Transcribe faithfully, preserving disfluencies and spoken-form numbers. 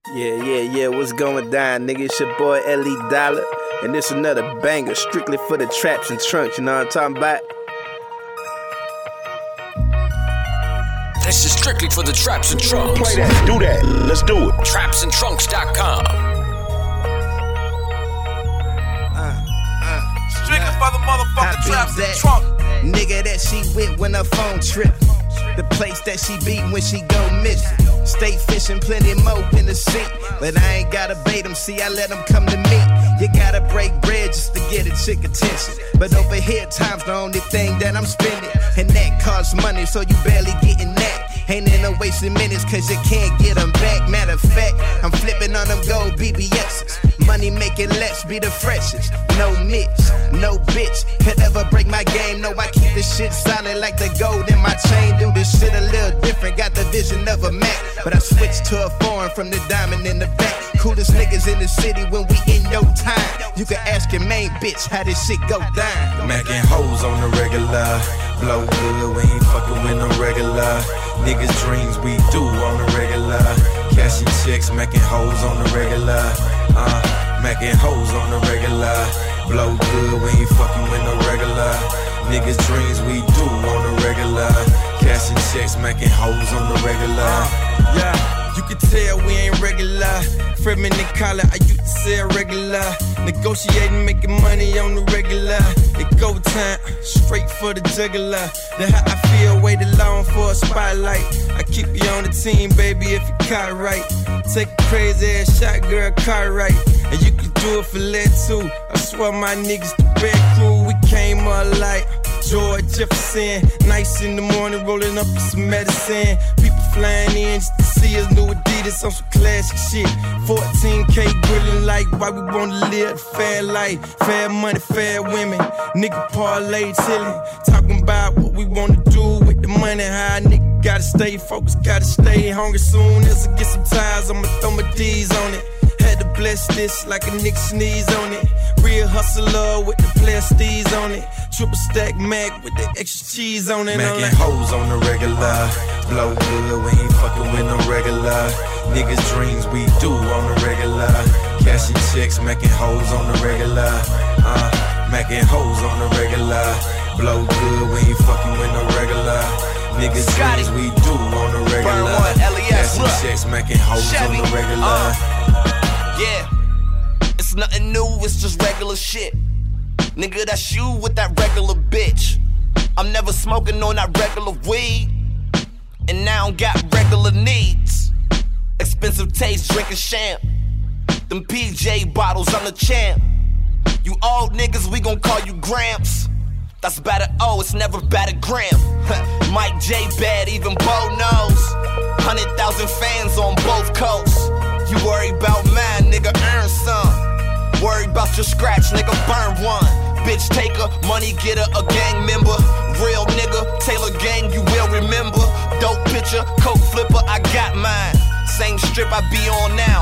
Yeah, yeah, yeah, what's going down, nigga? It's your boy L E Dollar, and this another banger, strictly for the traps and trunks, you know what I'm talking about? This is strictly for the traps and trunks. Play that, do that, let's do it. traps and trunks dot com. Uh, uh, strictly for the motherfucking traps and trunks. Nigga that she with when her phone trip. The place that she beat when she go missing. Stay fishing, plenty more in the seat. But I ain't gotta bait them, see, I let them come to me. You gotta break bread just to get a chick attention. But over here, time's the only thing that I'm spending. And that costs money, so you barely getting that. Ain't in no wasting minutes, cause you can't get them back. Matter of fact, I'm flipping on them gold B B S's. Money making less, be the freshest. No miss, no bitch could ever break my game. No, I keep this shit solid like the gold in my chain. Do this shit a little different, got the vision of a Mac. But I switched to a foreign from the diamond in the back. Coolest niggas in the city when we in your time. You can ask your main bitch how this shit go down. Mackin' hoes on the regular. Blow good, we ain't fucking with no regular. Niggas dreams we do on the regular. Cashing checks, mackin' hoes on the regular. Uh, mackin' hoes on the regular. Blow good, we ain't fucking with no regular. Niggas dreams we do on the regular. Cashing checks, mackin' hoes on the regular. Uh, yeah, you can tell we ain't regular. Freshman in college, I used to sell regular. Negotiating, making money on the regular. It go time, straight for the jugular. The how I feel, waited long for a spotlight. I keep you on the team, baby, if you caught right. Take a crazy ass shot, girl, car right. And you can do it for lead too. I swear my niggas the red crew, we came up like George Jefferson. Nice in the morning, rolling up with some medicine. People flying in just to see us, new Adidas on some classic shit. fourteen K grilling like why we wanna live the fair life. Fair money, fair women. Nigga parlay chillin'. Talking about what we wanna do with the money. How a nigga gotta stay focused, gotta stay hungry. Soon as I get some ties, I'ma throw my D's on it. Had to bless this like a nigga sneeze on it. Real hustler with the plasties on it. Triple stack Mac with the extra cheese on it. Mackin' like hoes on the regular. Blow good, we ain't fucking with no regular. Niggas dreams we do on the regular. Cashing checks, mackin' hoes on the regular. Uh, mackin' hoes on the regular. Blow good, we ain't fucking with no regular. Niggas dreams we do on the regular. Cashing checks, mackin' hoes on the regular. Uh. Yeah, it's nothing new, it's just regular shit. Nigga, that's you with that regular bitch. I'm never smoking on that regular weed, and now I got regular needs. Expensive taste, drinking champ. Them P J bottles, I'm the champ. You old niggas, we gon' call you Gramps. That's bad at O, it's never bad at Gram. Mike J bad, even Bo knows. Hundred thousand fans on both coasts. You worry about mine, nigga, earn some. Worry about your scratch, nigga, burn one. Bitch taker, money getter, a gang member. Real nigga, Taylor gang, you will remember. Dope pitcher, coke flipper, I got mine. Same strip I be on now.